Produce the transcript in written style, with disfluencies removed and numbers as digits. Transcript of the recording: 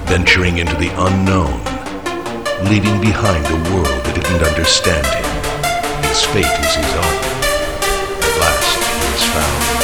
venturing into the unknown, leaving behind a world that didn't understand him. His fate is his own. At last he is found.